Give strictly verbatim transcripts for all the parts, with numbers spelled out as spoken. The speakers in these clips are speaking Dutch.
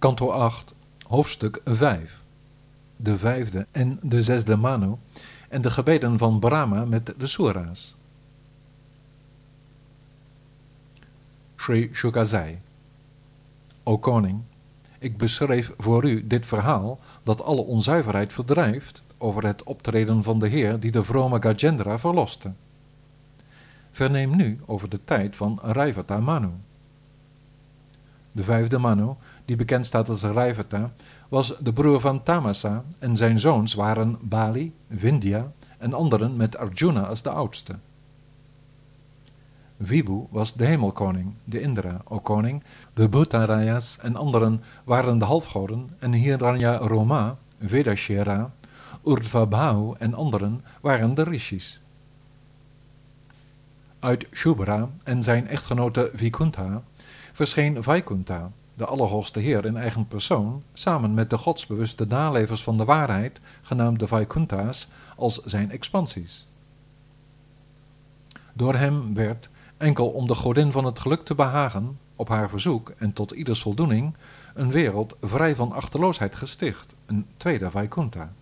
Kanto acht, hoofdstuk vijf. De vijfde en de zesde Manu en de gebeden van Brahma met de Soera's. Sri Shuka zei: O koning, ik beschreef voor u dit verhaal dat alle onzuiverheid verdrijft over het optreden van de Heer die de vrome Gajendra verloste. Verneem nu over de tijd van Raivata Manu. De vijfde Manu, die bekend staat als Raivata, was de broer van Tamasa en zijn zoons waren Bali, Vindhya en anderen met Arjuna als de oudste. Vibhu was de hemelkoning, de Indra, o koning, de Bhutaraya's en anderen waren de halfgoden en Hiranya Roma, Vedashera, Urdhvabhahu en anderen waren de rishis. Uit Shubhra en zijn echtgenote Vikuntha verscheen Vaikuntha, de Allerhoogste Heer in eigen persoon, samen met de godsbewuste nalevers van de waarheid, genaamd de Vaikuntha's, als zijn expansies. Door hem werd, enkel om de godin van het geluk te behagen, op haar verzoek en tot ieders voldoening, een wereld vrij van achteloosheid gesticht, een tweede Vaikuntha.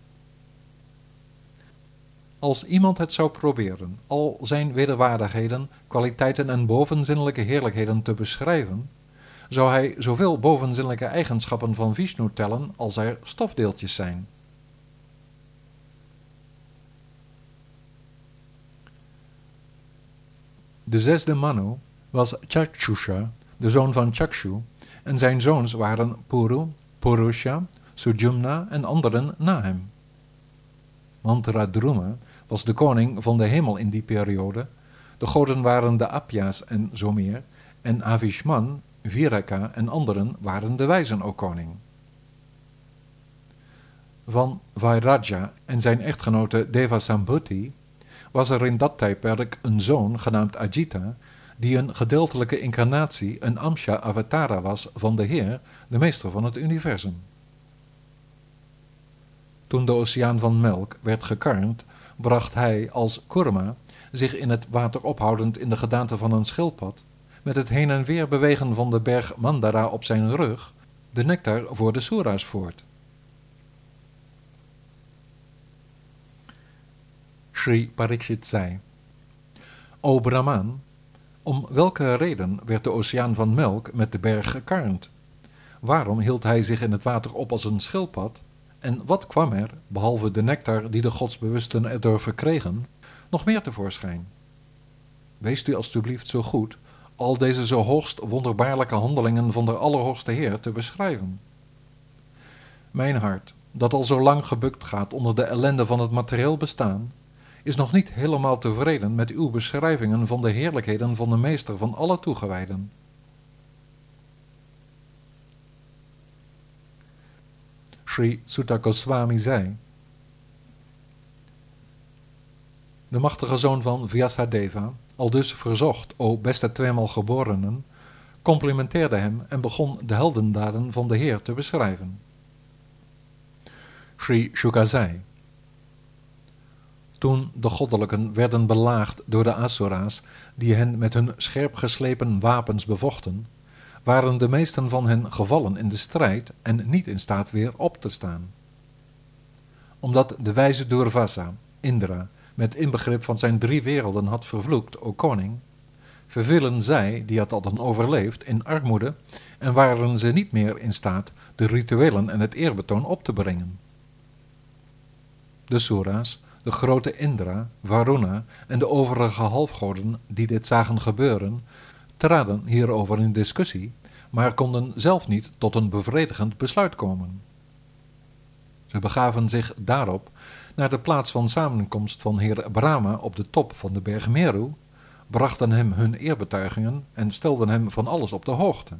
Als iemand het zou proberen al zijn wederwaardigheden, kwaliteiten en bovenzinnelijke heerlijkheden te beschrijven, zou hij zoveel bovenzinnelijke eigenschappen van Vishnu tellen als er stofdeeltjes zijn. De zesde Manu was Chakshusha, de zoon van Chakshu, en zijn zoons waren Puru, Purusha, Sujumna en anderen na hem. Mantradruma was de koning van de hemel in die periode, de goden waren de Apya's en zo meer, en Avishman, Viraka en anderen waren de wijzen, o koning. Van Vairaja en zijn echtgenote Devasambhuti was er in dat tijdperk een zoon genaamd Ajita, die een gedeeltelijke incarnatie, een Amsha Avatara was van de Heer, de meester van het universum. Toen de oceaan van melk werd gekarmd, bracht hij als Kurma, zich in het water ophoudend in de gedaante van een schildpad, met het heen en weer bewegen van de berg Mandara op zijn rug, de nectar voor de Soera's voort. Sri Parikshit zei: O Brahman, om welke reden werd de oceaan van melk met de berg gekarmd? Waarom hield hij zich in het water op als een schildpad? En wat kwam er, behalve de nectar die de godsbewusten erdoor verkregen, nog meer tevoorschijn? Wees u alstublieft zo goed al deze zo hoogst wonderbaarlijke handelingen van de Allerhoogste Heer te beschrijven. Mijn hart, dat al zo lang gebukt gaat onder de ellende van het materieel bestaan, is nog niet helemaal tevreden met uw beschrijvingen van de heerlijkheden van de meester van alle toegewijden. Sri Sutta Goswami zei: De machtige zoon van Vyasadeva, aldus verzocht, o beste tweemaal geborenen, complimenteerde hem en begon de heldendaden van de Heer te beschrijven. Sri Shuka zei: Toen de goddelijken werden belaagd door de Asura's, die hen met hun scherp geslepen wapens bevochten, waren de meesten van hen gevallen in de strijd en niet in staat weer op te staan. Omdat de wijze Durvasa, Indra, met inbegrip van zijn drie werelden had vervloekt, o koning, vervielen zij, die het hadden overleefd, in armoede en waren ze niet meer in staat de rituelen en het eerbetoon op te brengen. De Soera's, de grote Indra, Varuna en de overige halfgoden die dit zagen gebeuren, traden hierover in discussie, maar konden zelf niet tot een bevredigend besluit komen. Ze begaven zich daarop naar de plaats van samenkomst van Heer Brahma op de top van de berg Meru, brachten hem hun eerbetuigingen en stelden hem van alles op de hoogte.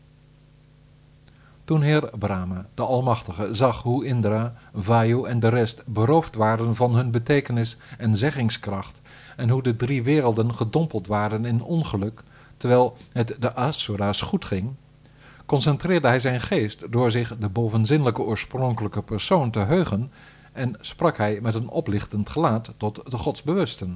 Toen Heer Brahma, de Almachtige, zag hoe Indra, Vayu en de rest beroofd waren van hun betekenis en zeggingskracht en hoe de drie werelden gedompeld waren in ongeluk, terwijl het de Asura's goed ging, concentreerde hij zijn geest door zich de bovenzinnelijke oorspronkelijke persoon te heugen en sprak hij met een oplichtend gelaat tot de godsbewusten.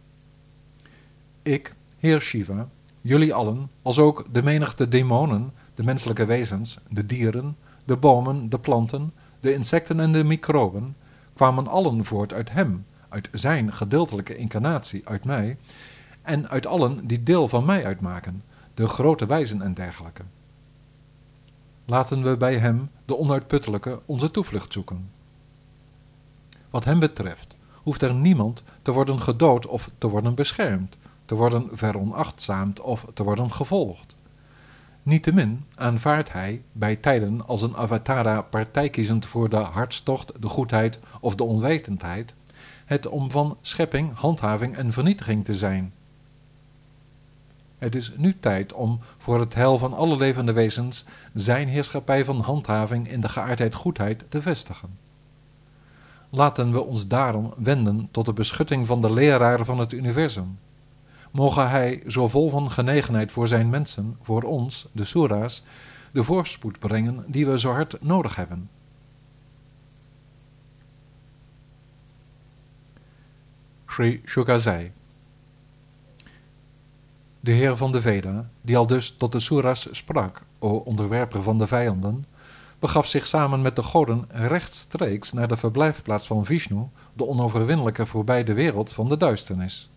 Ik, Heer Shiva, jullie allen, als ook de menigte demonen, de menselijke wezens, de dieren, de bomen, de planten, de insecten en de microben, kwamen allen voort uit hem, uit zijn gedeeltelijke incarnatie, uit mij, en uit allen die deel van mij uitmaken, de grote wijzen en dergelijke. Laten we bij hem, de onuitputtelijke, onze toevlucht zoeken. Wat hem betreft, hoeft er niemand te worden gedood of te worden beschermd, te worden veronachtzaamd of te worden gevolgd. Niettemin aanvaardt hij, bij tijden als een avatara partij kiezend voor de hartstocht, de goedheid of de onwetendheid, het om van schepping, handhaving en vernietiging te zijn. Het is nu tijd om voor het heil van alle levende wezens zijn heerschappij van handhaving in de geaardheid goedheid te vestigen. Laten we ons daarom wenden tot de beschutting van de leraar van het universum. Moge hij, zo vol van genegenheid voor zijn mensen, voor ons, de Sura's, de voorspoed brengen die we zo hard nodig hebben. Sri Shuka zei: De heer van de Veda, die al dus tot de Sura's sprak, o onderwerper van de vijanden, begaf zich samen met de goden rechtstreeks naar de verblijfplaats van Vishnu, de onoverwinnelijke voorbij de wereld van de duisternis.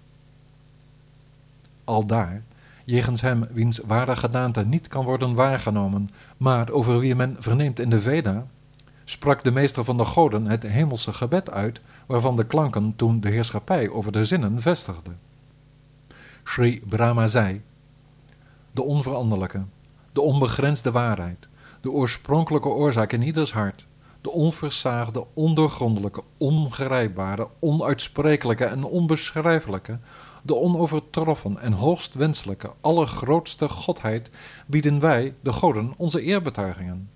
Aldaar, jegens hem wiens ware gedaante niet kan worden waargenomen, maar over wie men verneemt in de Veda, sprak de meester van de goden het hemelse gebed uit, waarvan de klanken toen de heerschappij over de zinnen vestigde. Sri Brahma zei: De onveranderlijke, de onbegrensde waarheid, de oorspronkelijke oorzaak in ieders hart, de onversaagde, ondoorgrondelijke, ongrijpbare, onuitsprekelijke en onbeschrijfelijke, de onovertroffen en hoogst wenselijke, allergrootste godheid, bieden wij, de goden, onze eerbetuigingen.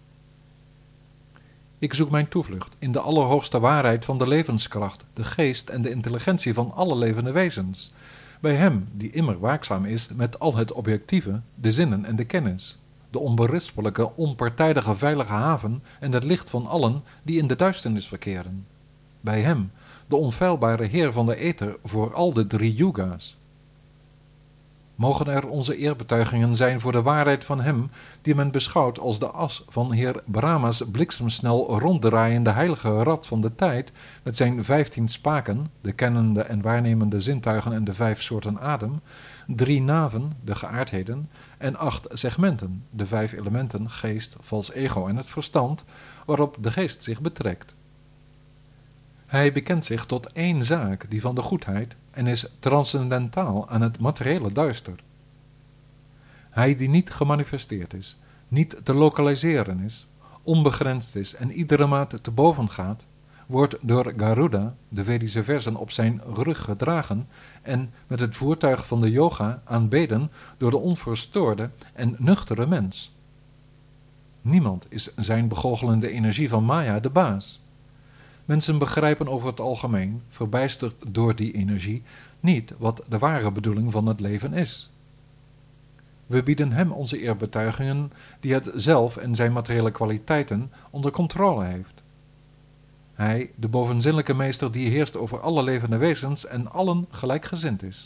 Ik zoek mijn toevlucht in de allerhoogste waarheid van de levenskracht, de geest en de intelligentie van alle levende wezens, bij hem die immer waakzaam is met al het objectieve, de zinnen en de kennis, de onberispelijke, onpartijdige veilige haven en het licht van allen die in de duisternis verkeren. Bij hem, de onfeilbare Heer van de ether voor al de drie yuga's. Mogen er onze eerbetuigingen zijn voor de waarheid van hem, die men beschouwt als de as van Heer Brahma's bliksemsnel ronddraaiende heilige rad van de tijd, met zijn vijftien spaken, de kennende en waarnemende zintuigen en de vijf soorten adem, drie naven, de geaardheden, en acht segmenten, de vijf elementen, geest, vals ego en het verstand, waarop de geest zich betrekt. Hij bekent zich tot één zaak, die van de goedheid, en is transcendentaal aan het materiële duister. Hij die niet gemanifesteerd is, niet te lokaliseren is, onbegrensd is en iedere maat te boven gaat, wordt door Garuda, de Vedische versen, op zijn rug gedragen en met het voertuig van de yoga aanbeden door de onverstoorde en nuchtere mens. Niemand is zijn begoochelende energie van Maya de baas. Mensen begrijpen over het algemeen, verbijsterd door die energie, niet wat de ware bedoeling van het leven is. We bieden hem onze eerbetuigingen, die het zelf en zijn materiële kwaliteiten onder controle heeft. Hij, de bovenzinnelijke meester die heerst over alle levende wezens en allen gelijkgezind is.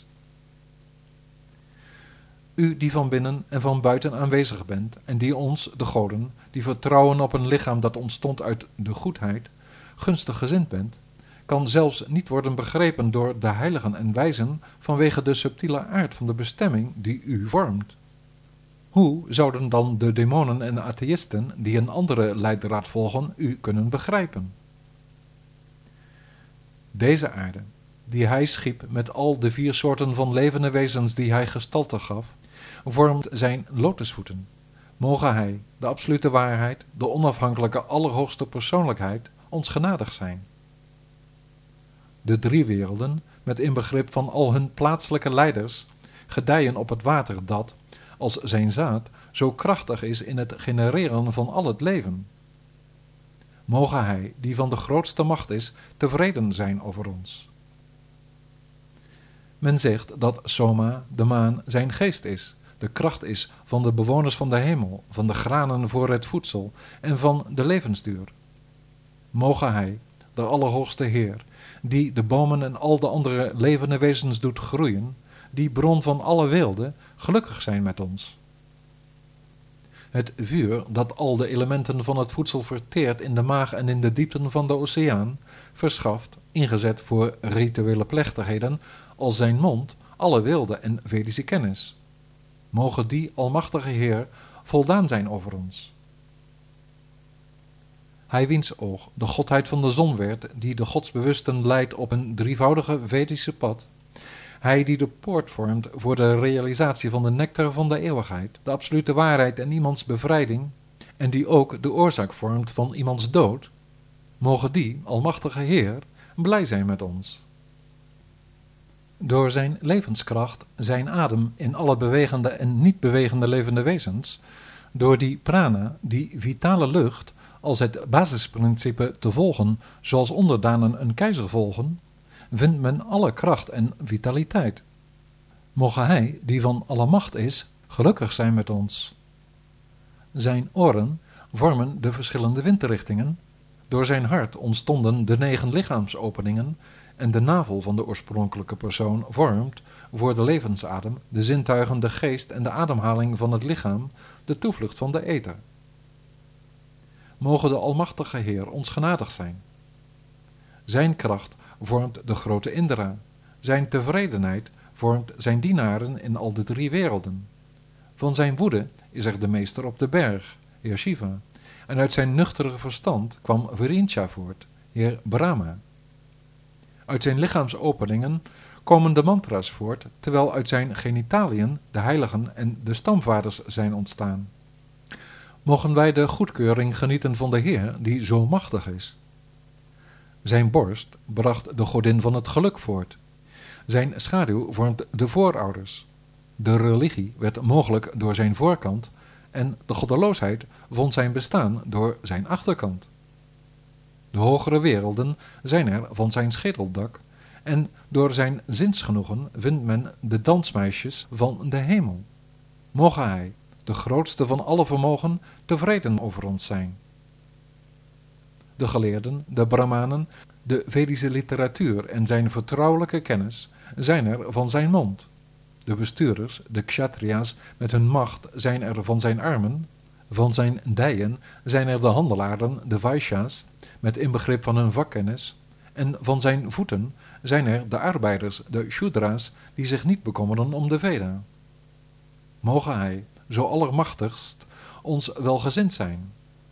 U die van binnen en van buiten aanwezig bent en die ons, de goden, die vertrouwen op een lichaam dat ontstond uit de goedheid, gunstig gezind bent, kan zelfs niet worden begrepen door de heiligen en wijzen vanwege de subtiele aard van de bestemming die u vormt. Hoe zouden dan de demonen en atheïsten die een andere leidraad volgen u kunnen begrijpen? Deze aarde, die hij schiep met al de vier soorten van levende wezens die hij gestalte gaf, vormt zijn lotusvoeten. Moge hij, de absolute waarheid, de onafhankelijke allerhoogste persoonlijkheid, ons genadig zijn. De drie werelden, met inbegrip van al hun plaatselijke leiders, gedijen op het water dat, als zijn zaad, zo krachtig is in het genereren van al het leven. Moge hij, die van de grootste macht is, tevreden zijn over ons. Men zegt dat Soma, de maan, zijn geest is, de kracht is van de bewoners van de hemel, van de granen voor het voedsel en van de levensduur. Moge hij, de Allerhoogste Heer, die de bomen en al de andere levende wezens doet groeien, die bron van alle weelde, gelukkig zijn met ons. Het vuur dat al de elementen van het voedsel verteert in de maag en in de diepten van de oceaan, verschaft, ingezet voor rituele plechtigheden, als zijn mond alle wilde en Vedische kennis. Mogen die Almachtige Heer voldaan zijn over ons. Hij wiens oog de godheid van de zon werd, die de godsbewusten leidt op een drievoudige Vedische pad. Hij die de poort vormt voor de realisatie van de nectar van de eeuwigheid, de absolute waarheid en iemands bevrijding, en die ook de oorzaak vormt van iemands dood. Mogen die, Almachtige Heer, blij zijn met ons. Door zijn levenskracht, zijn adem in alle bewegende en niet bewegende levende wezens, door die prana, die vitale lucht, als het basisprincipe te volgen, zoals onderdanen een keizer volgen, vindt men alle kracht en vitaliteit. Mogen hij, die van alle macht is, gelukkig zijn met ons. Zijn oren vormen de verschillende windrichtingen, door zijn hart ontstonden de negen lichaamsopeningen, en de navel van de oorspronkelijke persoon vormt, voor de levensadem, de zintuigen, de geest en de ademhaling van het lichaam, de toevlucht van de ether. Mogen de Almachtige Heer ons genadig zijn. Zijn kracht vormt de grote Indra. Zijn tevredenheid vormt zijn dienaren in al de drie werelden. Van zijn woede is er de meester op de berg, Heer Shiva, en uit zijn nuchtere verstand kwam Virincha voort, Heer Brahma. Uit zijn lichaamsopeningen komen de mantra's voort, terwijl uit zijn genitaliën de heiligen en de stamvaders zijn ontstaan. Mogen wij de goedkeuring genieten van de Heer, die zo machtig is. Zijn borst bracht de godin van het geluk voort. Zijn schaduw vormt de voorouders. De religie werd mogelijk door zijn voorkant en de goddeloosheid vond zijn bestaan door zijn achterkant. De hogere werelden zijn er van zijn schedeldak en door zijn zinsgenoegen vindt men de dansmeisjes van de hemel. Mogen hij, de grootste van alle vermogen, tevreden over ons zijn. De geleerden, de brahmanen, de Vedische literatuur en zijn vertrouwelijke kennis zijn er van zijn mond. De bestuurders, de kshatriya's met hun macht zijn er van zijn armen. Van zijn dijen zijn er de handelaren, de vaishya's, met inbegrip van hun vakkennis. En van zijn voeten zijn er de arbeiders, de shudra's, die zich niet bekommeren om de Veda. Mogen hij, zo allermachtigst, ons welgezind zijn.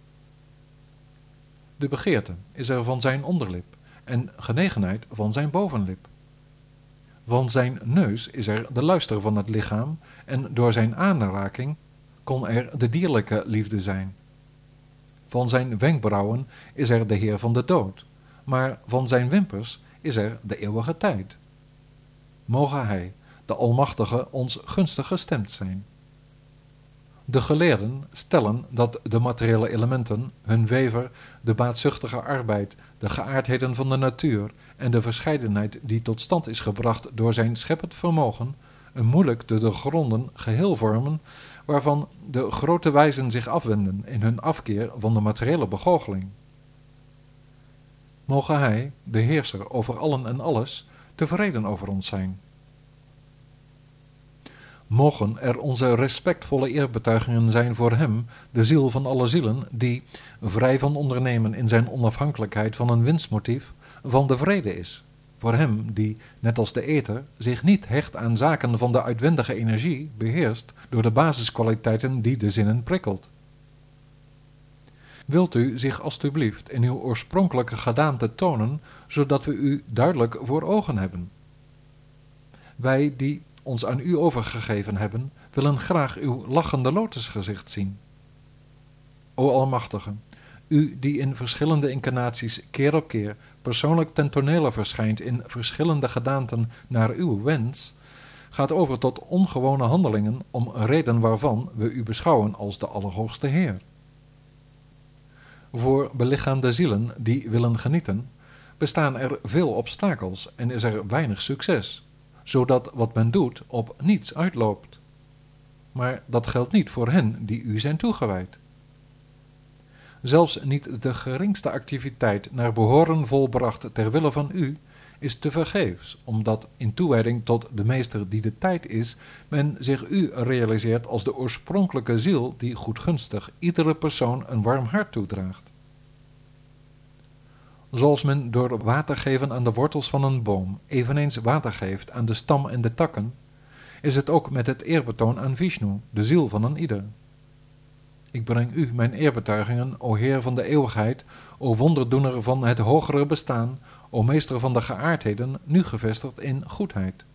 De begeerte is er van zijn onderlip en genegenheid van zijn bovenlip. Van zijn neus is er de luister van het lichaam en door zijn aanraking kon er de dierlijke liefde zijn. Van zijn wenkbrauwen is er de Heer van de dood, maar van zijn wimpers is er de eeuwige tijd. Mogen hij, de Almachtige, ons gunstig gestemd zijn. De geleerden stellen dat de materiële elementen, hun wever, de baatzuchtige arbeid, de geaardheden van de natuur en de verscheidenheid die tot stand is gebracht door zijn scheppend vermogen, een moeilijk te doorgronden geheel vormen, waarvan de grote wijzen zich afwenden in hun afkeer van de materiële begoocheling. Mogen hij, de heerser over allen en alles, tevreden over ons zijn. Mogen er onze respectvolle eerbetuigingen zijn voor hem, de ziel van alle zielen, die, vrij van ondernemen in zijn onafhankelijkheid van een winstmotief, van de vrede is. Voor hem die, net als de ether, zich niet hecht aan zaken van de uitwendige energie, beheerst door de basiskwaliteiten die de zinnen prikkelt. Wilt u zich alstublieft in uw oorspronkelijke gedaante tonen, zodat we u duidelijk voor ogen hebben. Wij die ons aan u overgegeven hebben, willen graag uw lachende lotusgezicht zien. O Almachtige, u die in verschillende incarnaties keer op keer persoonlijk ten tonele verschijnt in verschillende gedaanten naar uw wens, gaat over tot ongewone handelingen om reden waarvan we u beschouwen als de Allerhoogste Heer. Voor belichaamde zielen die willen genieten, bestaan er veel obstakels en is er weinig succes, zodat wat men doet op niets uitloopt. Maar dat geldt niet voor hen die u zijn toegewijd. Zelfs niet de geringste activiteit naar behoren volbracht ter wille van u, is tevergeefs, omdat in toewijding tot de meester die de tijd is, men zich u realiseert als de oorspronkelijke ziel die goedgunstig iedere persoon een warm hart toedraagt. Zoals men door water geven aan de wortels van een boom eveneens water geeft aan de stam en de takken, is het ook met het eerbetoon aan Vishnu, de ziel van een ieder. Ik breng u mijn eerbetuigingen, o Heer van de eeuwigheid, o wonderdoener van het hogere bestaan, o meester van de geaardheden, nu gevestigd in goedheid.